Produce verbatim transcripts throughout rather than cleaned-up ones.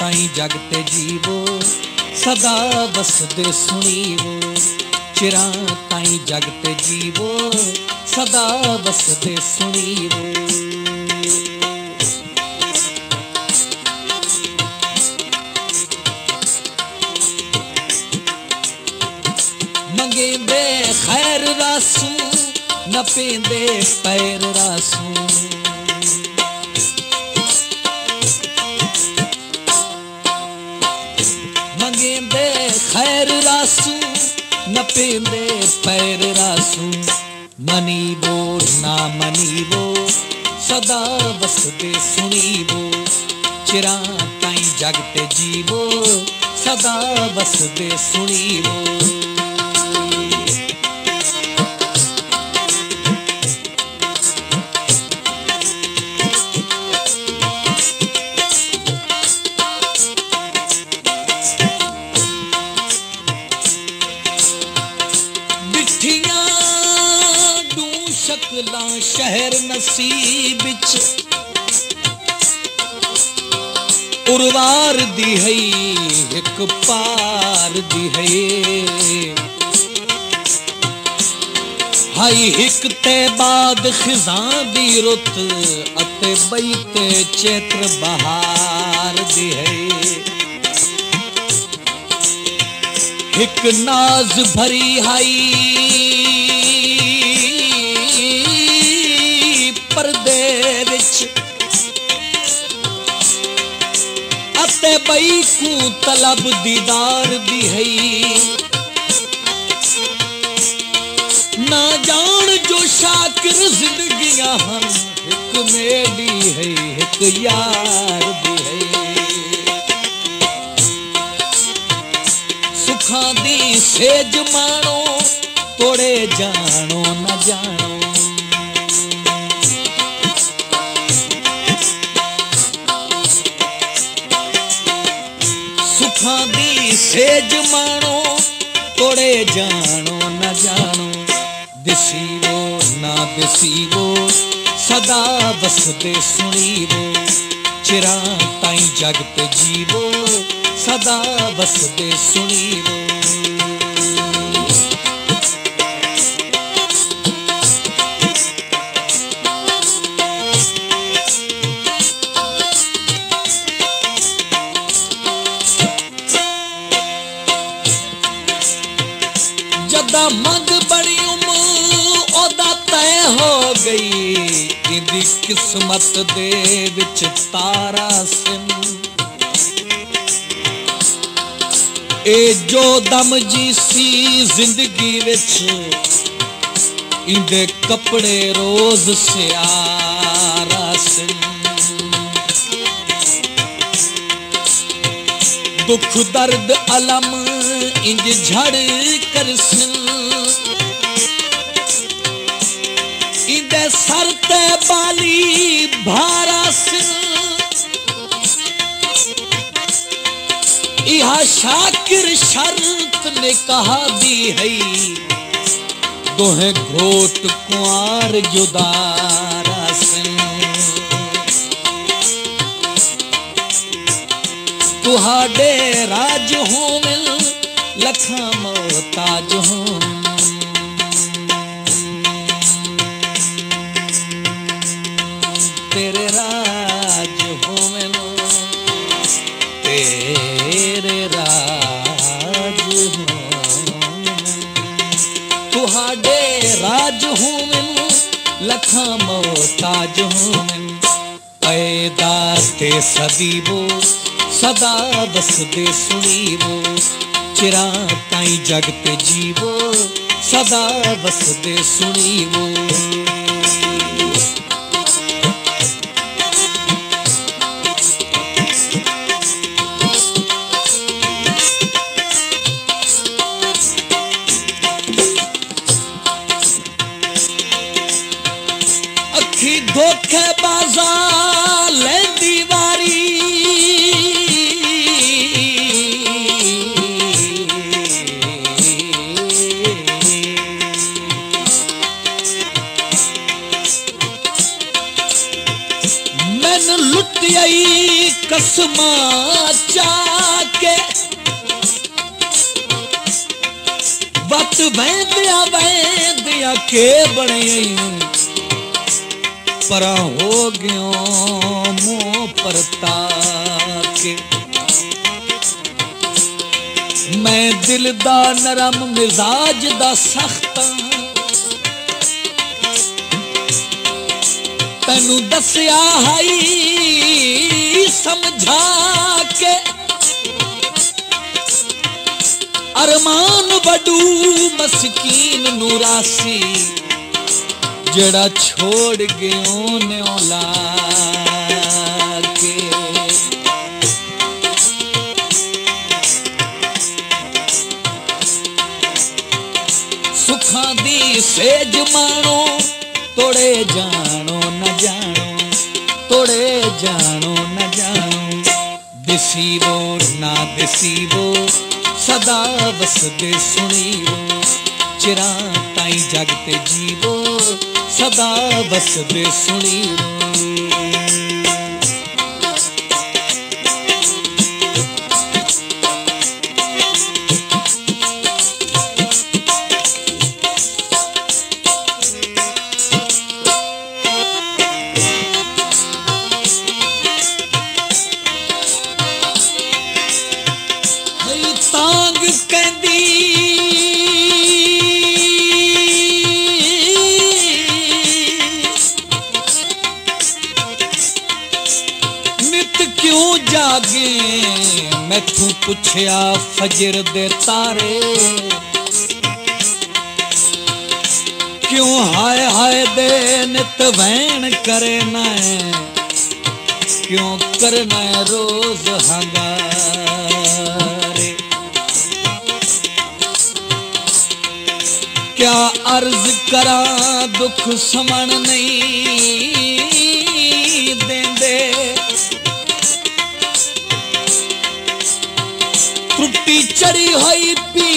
ताई जगते जीवो सदा बसदे सुनीवो चिरा ताई जगते जीवो सदा बसदे सुनीवो मंगे बे खैर रासू न पेंदे पैर रासू मंगे बे खैर रासू न पेंदे पैर रासू मनीबो ना मनीबो सदा बसदे सुनीबो चिरा ताई जगते जीवो सदा बसदे सुनीबो शहर नसीब उर्वार दी है एक पार दी है हाई हिक ते बाद खिजां दी रुत अते बैते चैत्र बहार दी है हिक नाज भरी हाई पर्दे विच अते बई को तलब दीदार दी है ना जान जो शाकिर जिंदगियां हम एक मेरी है एक यार दी है सुखा दी सेज मानो तोड़े जानो न जानो दी सेज मानो तोड़े जानो न जानो दिसीवो ना दिसीवो सदा बसदे सुनीवो चिरा ताई जगते जीवो सदा बसदे सुनीवो मग बड़ी उम्र ओदा तय हो गई इंदी किस्मत दे विच तारा सिम ए जो दम जी सी जिंदगी विच इंदे कपड़े रोज सियारा सिम दुख दर्द अलम इंज झड़ कर सिम इंदे सर ते बाली भारा सिम इहा शाकिर शर्त ने कहा दी है दोहे घोट कुआर जुदारा सिम तुहाडे राज होवें लखा मोहताज हों तेरे राज होवें तेरे राज होवें तुहाडे राज होवें लखा मोहताज होवें पैदा ते सदीबो सदा बसदे सुनीवो चिरा ताई जगते जीवो सदा बसदे सुनीवो अखी धोखे बाजा लेंदी वारी लुट आई कसमा चाके वत वैंदिया वैंदिया के बने परा हो गयो मोह परता के मैं दिल दा नरम मिजाज दा सख्त तैनू दसिया हाई समझा के अरमान बडू मस्कीन नूरासी जड़ा छोड़ गयो न्योला के सुखा दी सेज मानो तोड़े जानो न जानो तोड़े जानो न जानो दिसीवो ना दिसीवो सदा वसदे सुनीवो चिरा ताई जगते जीवो सदा वसदे सुनीवो तांग कहंदी नित क्यों जागे मैथू पुछया फजर दे तारे क्यों हाय हाय दे नित वैन करे ना क्यों करना रोज हंगारे क्या अर्ज करा दुख समण नहीं देंदे त्रुटि चढ़ी हुई पी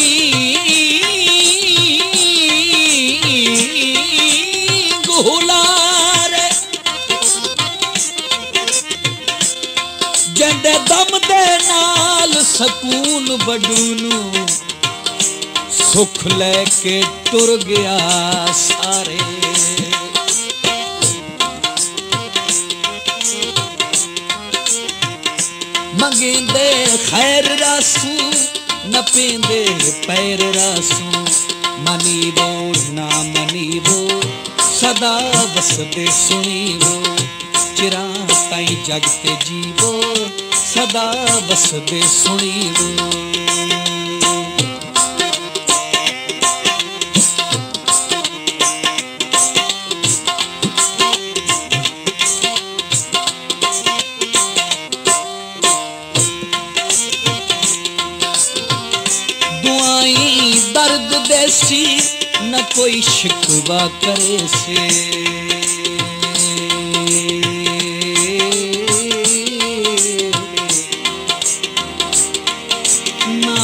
गुलारे जंदे दम दे नाल सकून बडूनू सुख लेके टुर गया सारे मंगेंदे खैर रासू न पेंदे पैर रासू मनीबो ना मनीबो सदा वसदे सुनीबो चिरा ताई जगते जीवो सदा वसदे सुनीबो दर्द देसी न कोई शिकवा करे से ना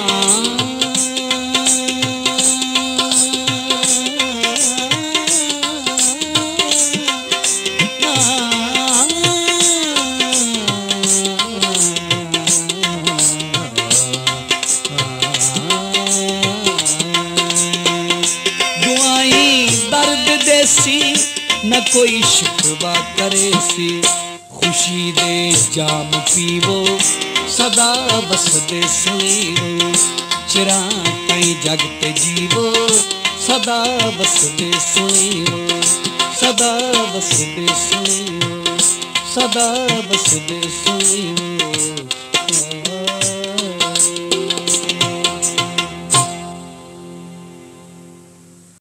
न कोई शिकवा करे से खुशी दे जाम पीवो सदा वसदे सुनीवो चिरा ताई जगते जीवो सदा वसदे सुनीवो सदा वसदे सुनीवो सदा वसदे सुनीवो।